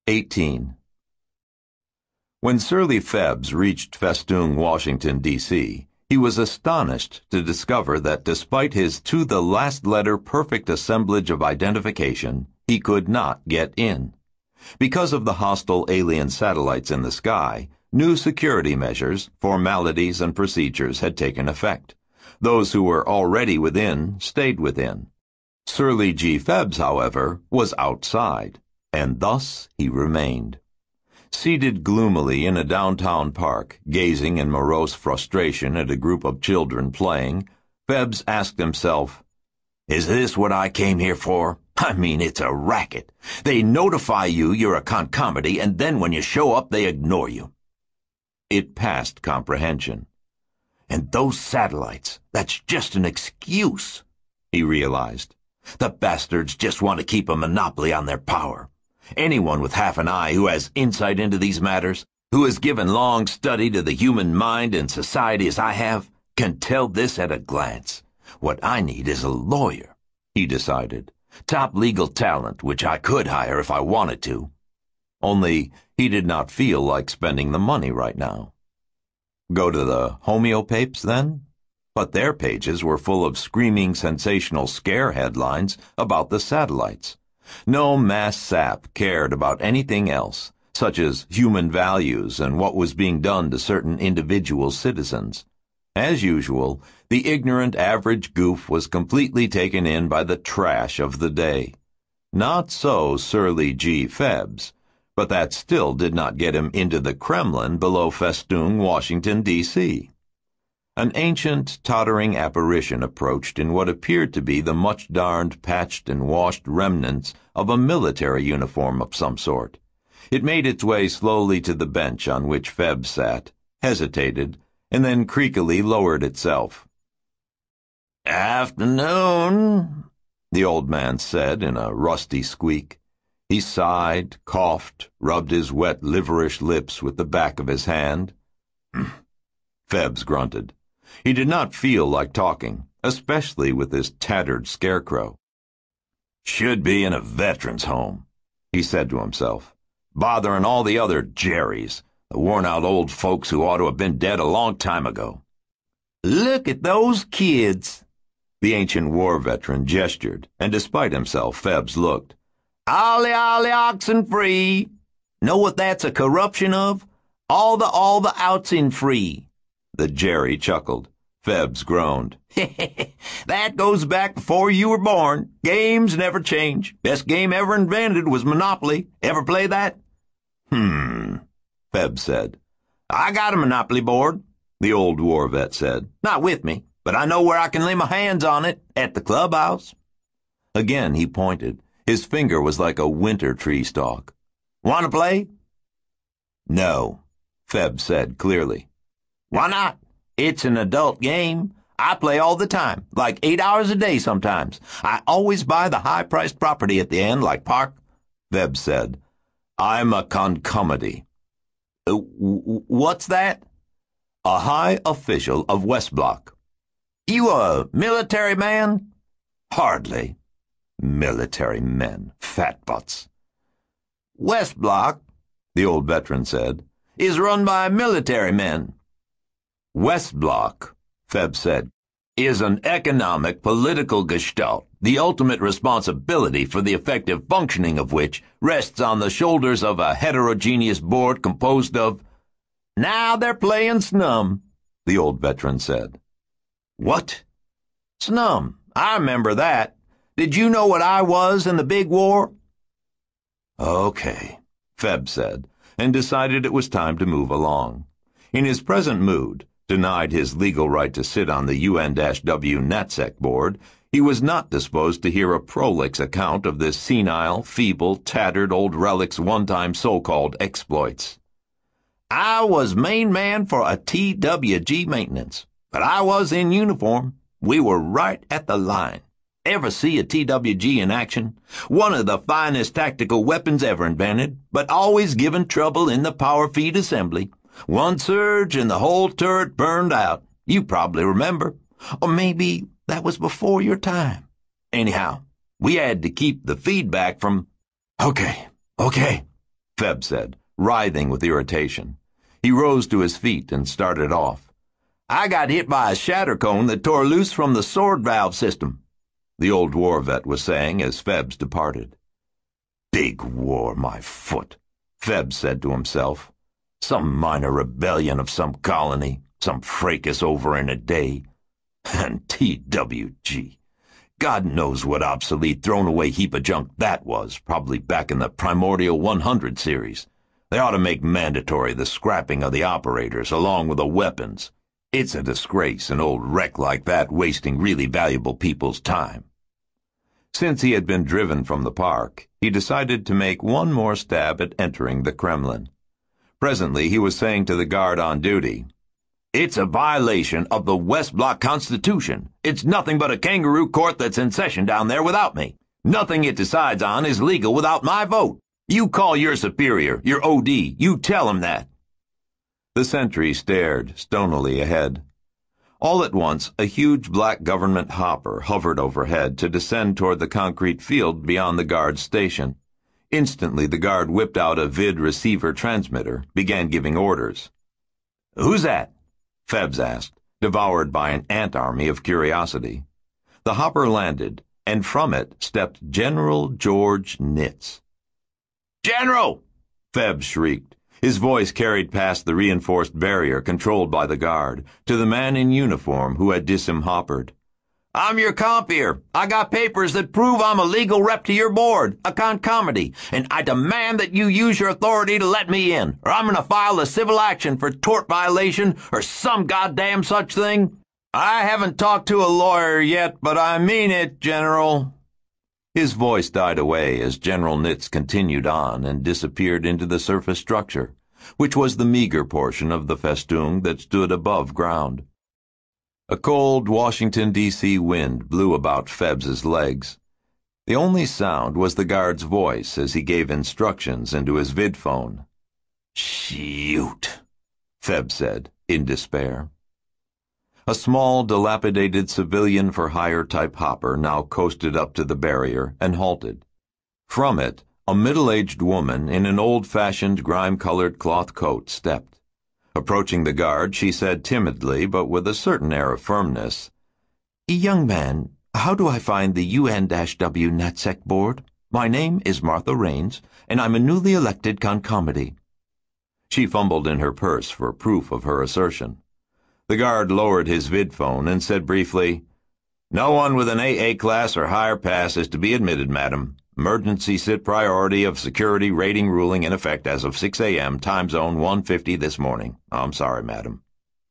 18. When Surly Febbs reached Festoong, Washington, D.C., he was astonished to discover that despite his to-the-last-letter perfect assemblage of identification, he could not get in. Because of the hostile alien satellites in the sky, new security measures, formalities, and procedures had taken effect. Those who were already within stayed within. Surly G. Febbs, however, was outside, and thus he remained. Seated gloomily in a downtown park, gazing in morose frustration at a group of children playing, Febbs asked himself, "Is this what I came here for? I mean, it's a racket. They notify you you're a concomitant, and then when you show up, they ignore you." It passed comprehension. And those satellites, that's just an excuse, he realized. The bastards just want to keep a monopoly on their power. Anyone with half an eye who has insight into these matters, who has given long study to the human mind and society as I have, can tell this at a glance. What I need is a lawyer, he decided. Top legal talent, which I could hire if I wanted to. Only he did not feel like spending the money right now. Go to the homeopapes, then? But their pages were full of screaming sensational scare headlines about the satellites. No mass sap cared about anything else, such as human values and what was being done to certain individual citizens. As usual, the ignorant average goof was completely taken in by the trash of the day. Not so Surly G. Febbs, but that still did not get him into the Kremlin below Festoong, Washington, D.C. An ancient, tottering apparition approached in what appeared to be the much-darned, patched, and washed remnants of a military uniform of some sort. It made its way slowly to the bench on which Febbs sat, hesitated, and then creakily lowered itself. "Afternoon," the old man said in a rusty squeak. He sighed, coughed, rubbed his wet, liverish lips with the back of his hand. Febbs grunted. He did not feel like talking, especially with this tattered scarecrow. "Should be in a veterans' home," he said to himself, "bothering all the other Jerrys, the worn-out old folks who ought to have been dead a long time ago." "Look at those kids!" The ancient war veteran gestured, and despite himself, Febbs looked. "Ollie, ollie, oxen free. Know what that's a corruption of? All the outs in free." The Jerry chuckled. Febbs groaned. "That goes back before you were born. Games never change. Best game ever invented was Monopoly. Ever play that?" Febbs said. "I got a Monopoly board," the old war vet said. "Not with me, but I know where I can lay my hands on it, at the clubhouse." Again he pointed. His finger was like a winter tree stalk. "Want to play?" "No," Febbs said clearly. "Why not? It's an adult game. I play all the time, like 8 hours a day sometimes. I always buy the high-priced property at the end, like Park." Febbs said, "I'm a concomitant." "What's that?" "A high official of West Block." "You a military man?" "Hardly. Military men, fat butts." "West Block," the old veteran said, "is run by military men." "West Block," Febbs said, "is an economic, political gestalt, the ultimate responsibility for the effective functioning of which rests on the shoulders of a heterogeneous board composed of—" "Now they're playing Snum," the old veteran said. "What?" "Snum. I remember that. Did you know what I was in the big war?" "Okay," Febbs said, and decided it was time to move along. In his present mood, denied his legal right to sit on the UN-W NatSec board, he was not disposed to hear a prolix account of this senile, feeble, tattered old relic's one-time so-called exploits. "I was main man for a TWG maintenance, but I was in uniform. We were right at the line. Ever see a TWG in action? One of the finest tactical weapons ever invented, but always giving trouble in the power feed assembly. One surge and the whole turret burned out. You probably remember. Or maybe that was before your time. Anyhow, we had to keep the feedback from—" Okay. Feb said, writhing with irritation. He rose to his feet and started off. I got hit by a shatter cone that tore loose from the sword valve system, the old war vet was saying as Febbs departed. Big war, my foot, Febbs said to himself. Some minor rebellion of some colony, some fracas over in a day. And TWG. God knows what obsolete, thrown-away heap of junk that was, probably back in the Primordial 100 series. They ought to make mandatory the scrapping of the operators along with the weapons. It's a disgrace, an old wreck like that wasting really valuable people's time. Since he had been driven from the park, he decided to make one more stab at entering the Kremlin. Presently he was saying to the guard on duty, It's a violation of the West Block Constitution. It's nothing but a kangaroo court that's in session down there without me. Nothing it decides on is legal without my vote. You call your superior, your OD, you tell him that. The sentry stared stonily ahead. All at once, a huge black government hopper hovered overhead to descend toward the concrete field beyond the guard's station. Instantly, the guard whipped out a vid receiver transmitter, began giving orders. Who's that? Febbs asked, devoured by an ant army of curiosity. The hopper landed, and from it stepped General George Nitz. General! Febbs shrieked. His voice carried past the reinforced barrier controlled by the guard to the man in uniform who had disemhoppered. I'm your compeer. I got papers that prove I'm a legal rep to your board, a concomitant, and I demand that you use your authority to let me in, or I'm going to file a civil action for tort violation or some goddamn such thing. I haven't talked to a lawyer yet, but I mean it, General. His voice died away as General Nitz continued on and disappeared into the surface structure, which was the meager portion of the festoon that stood above ground. A cold Washington, D.C. wind blew about Febbs's legs. The only sound was the guard's voice as he gave instructions into his vidphone. Shoot, Febbs said, in despair. A small, dilapidated civilian-for-hire type hopper now coasted up to the barrier and halted. From it, a middle-aged woman in an old-fashioned, grime-colored cloth coat stepped. Approaching the guard, she said timidly, but with a certain air of firmness, Young man, how do I find the UN-W NatSec board? My name is Martha Raines, and I'm a newly elected concomitant. She fumbled in her purse for proof of her assertion. The guard lowered his vidphone and said briefly, No one with an AA class or higher pass is to be admitted, madam. Emergency sit priority of security rating ruling in effect as of 6 a.m., time zone 150 this morning. I'm sorry, madam.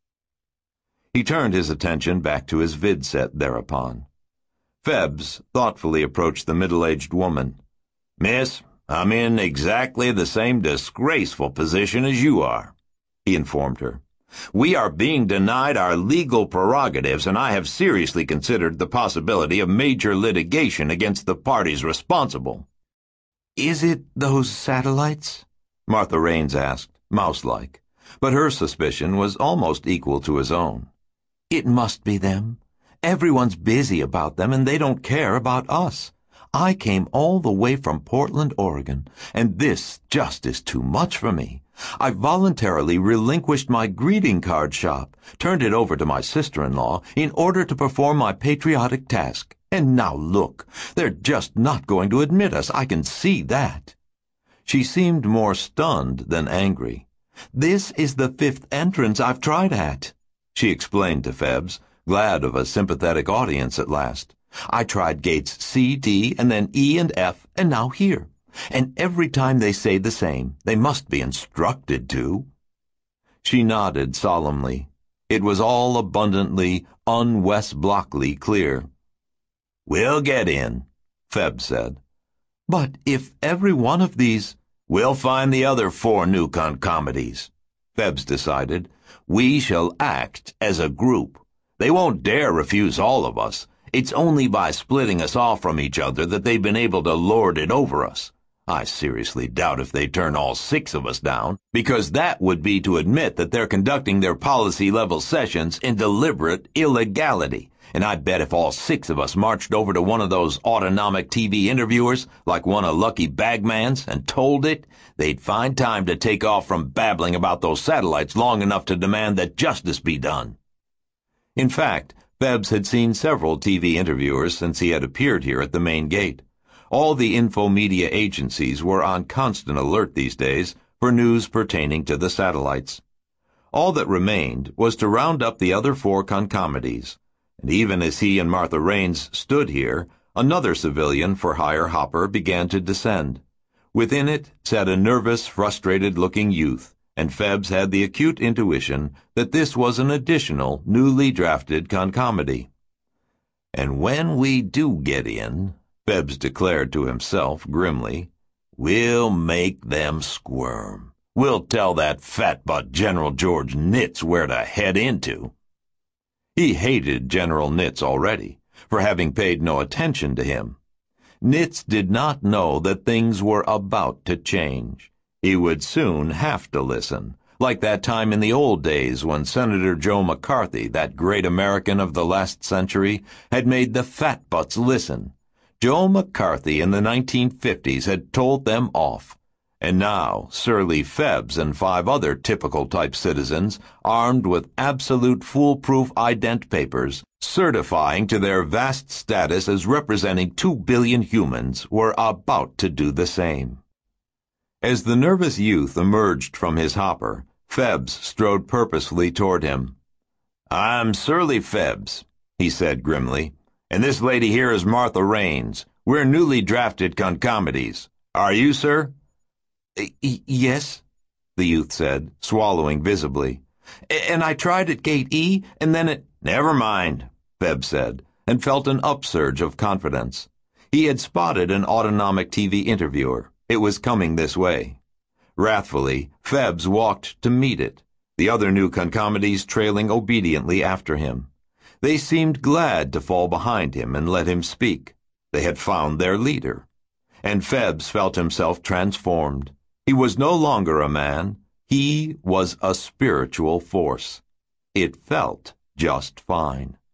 He turned his attention back to his vid set thereupon. Febbs thoughtfully approached the middle-aged woman. Miss, I'm in exactly the same disgraceful position as you are, he informed her. We are being denied our legal prerogatives, and I have seriously considered the possibility of major litigation against the parties responsible. Is it those satellites? Martha Raines asked, mouse-like, but her suspicion was almost equal to his own. It must be them. Everyone's busy about them, and they don't care about us. I came all the way from Portland, Oregon, and this just is too much for me. I voluntarily relinquished my greeting card shop, turned it over to my sister-in-law in order to perform my patriotic task. And now look, they're just not going to admit us. I can see that. She seemed more stunned than angry. This is the 5th entrance I've tried at, she explained to Febbs, glad of a sympathetic audience at last. I tried gates C, D, and then E and F, and now here. And every time they say the same, they must be instructed to. She nodded solemnly. It was all abundantly, un-West Blockly clear. We'll get in, Febbs said. But if every one of these... We'll find the other 4 new concomitants, Febbs decided. We shall act as a group. They won't dare refuse all of us. It's only by splitting us off from each other that they've been able to lord it over us. I seriously doubt if they turn all 6 of us down, because that would be to admit that they're conducting their policy-level sessions in deliberate illegality, And I bet if all 6 of us marched over to one of those autonomic TV interviewers, like one of Lucky Bagman's, and told it, they'd find time to take off from babbling about those satellites long enough to demand that justice be done. In fact, Phelps had seen several TV interviewers since he had appeared here at the main gate. All the infomedia agencies were on constant alert these days for news pertaining to the satellites. All that remained was to round up the other 4 concomities, and even as he and Martha Raines stood here, another civilian for hire hopper began to descend. Within it sat a nervous, frustrated-looking youth, and Phelps had the acute intuition that this was an additional, newly drafted concomity. "And when we do get in," Phelps declared to himself grimly, "we'll make them squirm. We'll tell that fat-butt General George Nitz where to head into." He hated General Nitz already, for having paid no attention to him. Nitz did not know that things were about to change. He would soon have to listen, like that time in the old days when Senator Joe McCarthy, that great American of the last century, had made the fat-butts listen. Joe McCarthy in the 1950s had told them off. And now, surly Phelps and 5 other typical-type citizens, armed with absolute foolproof ident papers, certifying to their vast status as representing 2 billion humans, were about to do the same. As the nervous youth emerged from his hopper, Phelps strode purposefully toward him. "I'm Surly Phelps," he said grimly, "and this lady here is Martha Raines. We're newly drafted concomities. Are you, sir?" Yes, the youth said, swallowing visibly. "And I tried at Gate E, and then at—" "Never mind," Phelps said, and felt an upsurge of confidence. He had spotted an autonomic TV interviewer. It was coming this way. Wrathfully, Phelps walked to meet it, the other new concomities trailing obediently after him. They seemed glad to fall behind him and let him speak. They had found their leader. And Phelps felt himself transformed. He was no longer a man. He was a spiritual force. It felt just fine.